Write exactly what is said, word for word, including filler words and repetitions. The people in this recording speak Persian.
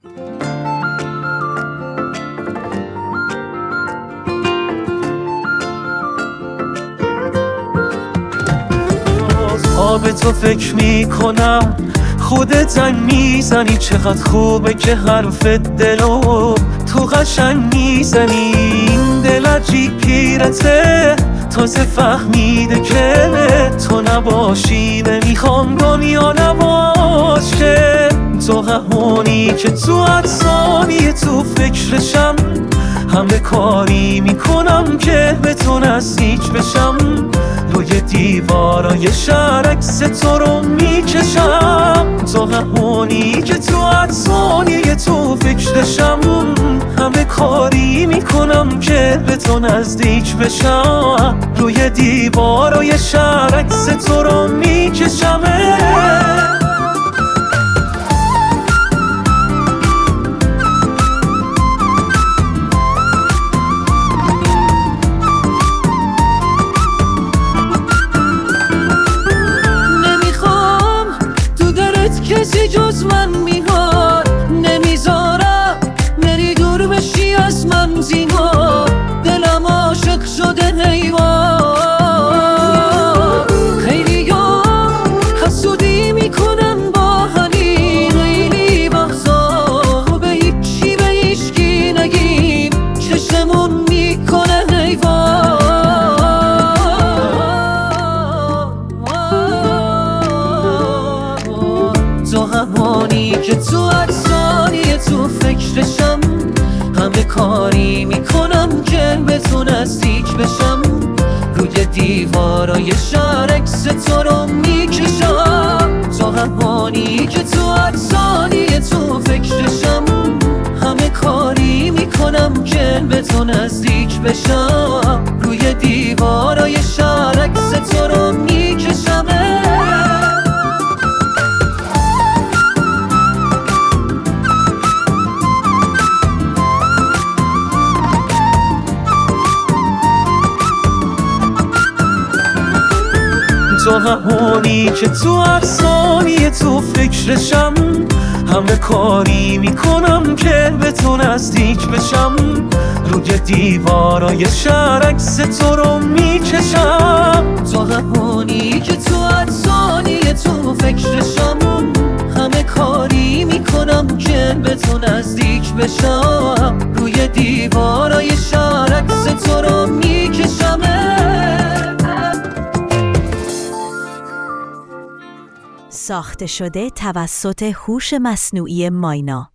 به تو فکر میکنم خودت زنگ میزنی، چقدر خوبه که حرف دلو تو قشنگ میزنی. این دل عجیب پیرته تازه فهمیده که تو نباشی نمیخوام دنیا نباشه. تو همونی که تو هر ثانیه تو فکرشم، همه کاری میکنم که به تو نزدیک بشم. روی دیوارای شهر عکس تو رو میکشم. تو همونی که تو هر ثانیه تو فکرشم، همه کاری میکنم که به تو نزدیک بشم. روی دیوارای شهر عکس تو رو میکشم. کسی جز من میاد نمیذارم نری دور بشی از من زینا. دلم عاشق شده حیوان. خیلی ها حسودی میکنن با همین خیلی وقتا به هیچی به هیچکی نگیم چشمون میکنه حیوان. تو همانی که تو هر ثانیه تو فکرشم، همه کاری میکنم که به تو نزدیک بشم. روی دیوارای شهر عکس تو رو میکشم. تو همانی که تو هر ثانیه تو فکرشم، همه کاری میکنم که به تو نزدیک بشم. روی دیوارای شهر عکس تو رو میکشم. تو همونی که تو هر ثانیه تو فکرشم، همه کاری میکنم که به تو نزدیک بشم. روی دیوارای شهر عکس تو رو میکشم. تو همونی که تو هر ثانیه تو فکرشم، همه کاری میکنم که به تو نزدیک بشم. روی دیوارای شهر عکس تو رو میکشم. ساخته شده توسط هوش مصنوعی ماینا.